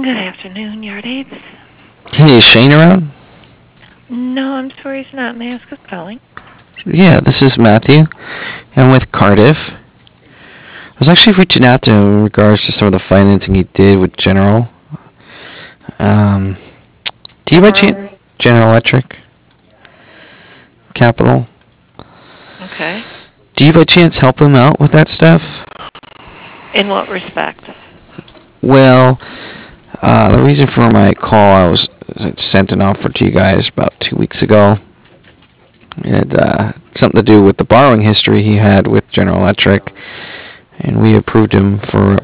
Good afternoon, Yard Apes. Hey, is Shane around? No, I'm sorry he's not. May I ask who's calling? Yeah, this is Matthew. I'm with Cardiff. I was actually reaching out to him in regards to some of the financing he did with General. Um, do you by chance General Electric Capital? Okay. Do you by chance help him out with that stuff? In what respect? Well, the reason for my call, I sent an offer to you guys about 2 weeks ago. It had something to do with the borrowing history he had with General Electric, and we pre-approved him for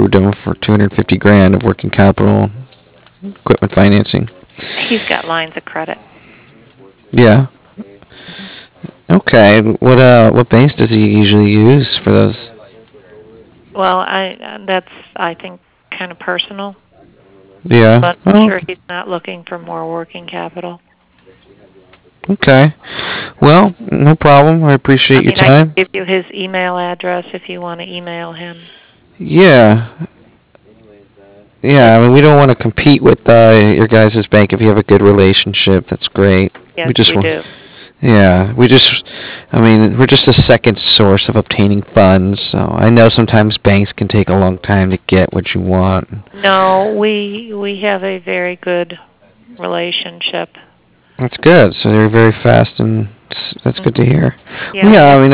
$250,000 of working capital, equipment financing. He's got lines of credit. Yeah. Okay. What banks does he usually use for those? Well, that's, I think, kind of personal. Yeah. But I'm sure he's not looking for more working capital. Okay. Well, no problem. I appreciate your time. I can give you his email address if you want to email him. Yeah. Yeah, I mean, we don't want to compete with your guys' bank. If you have a good relationship, that's great. Yes, we just we do. Yeah, we're just a second source of obtaining funds. So I know sometimes banks can take a long time to get what you want. No, we have a very good relationship. That's good. So they're very fast, and that's good to hear. Yeah,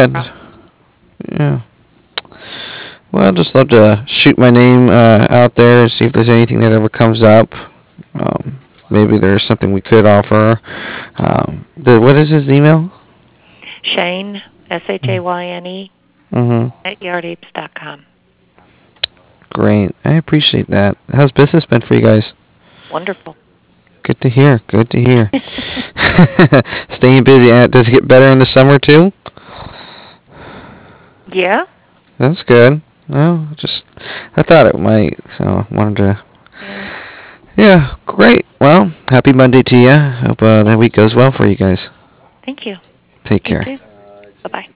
yeah. Well, I'd just love to shoot my name out there and see if there's anything that ever comes up. Maybe there's something we could offer. What is his email? Shane, SHAYNE, at yardapes.com. Great. I appreciate that. How's business been for you guys? Wonderful. Good to hear. Good to hear. Staying busy. Does it get better in the summer too? Yeah. That's good. Well, I thought it might, so I wanted to. Yeah, great. Well, happy Monday to you. Hope that week goes well for you guys. Thank you. Take care. Bye-bye.